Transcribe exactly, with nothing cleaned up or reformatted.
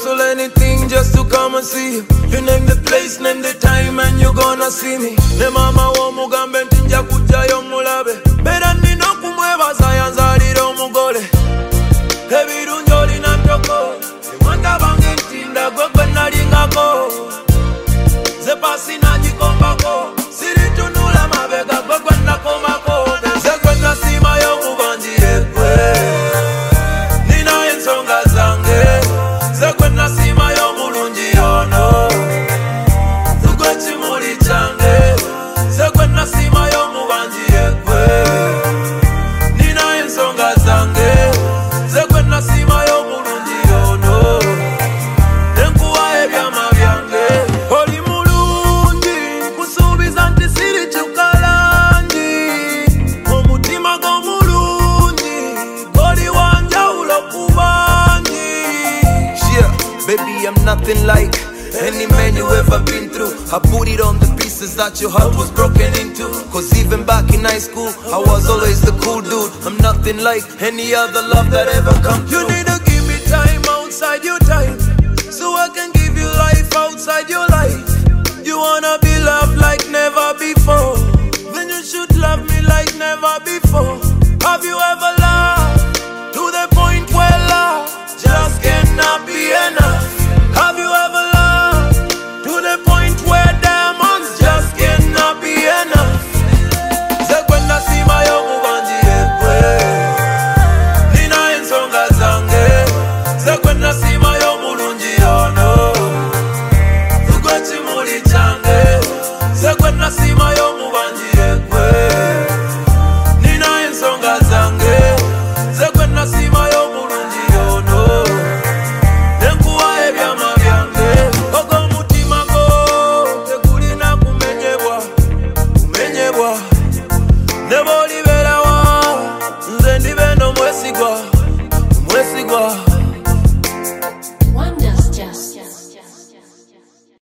hustle anything just to come and see you. You name the place, name the time, and you gonna see me. Ne mama wo mugambe ntinja kujayo mulabe. Bera nina kumwebaza yanzalira omugole. Ebirungi olina ntoko. Ewanda bange ntinda gwe gwe nalingako. Ze pasi nagikombako. Siritunula mabega gwe gwe nakomako. Ze gwe nasimayo mubanjire gwe. Nina ensonga zange. Ze gwe nasimayo mulungi ono. Zugwe kimuli kyange. Ze gwe nasimayo mubanjire gwe. Nina ensonga zange. Ze gwe nasimayo mulungi ono. Enkuwa ebyama byange. Oli mulungi kusuubiza nti sirikyukalangi. Omutima gw'omulungi goli wanjawulo ku bangi. Yeah, baby, I'm nothing like any man you ever been through. I put it on the pieces that your heart was broken into. Cause even back in high school, I was always the cool dude. I'm nothing like any other love that ever come through. You need to give me time outside your time.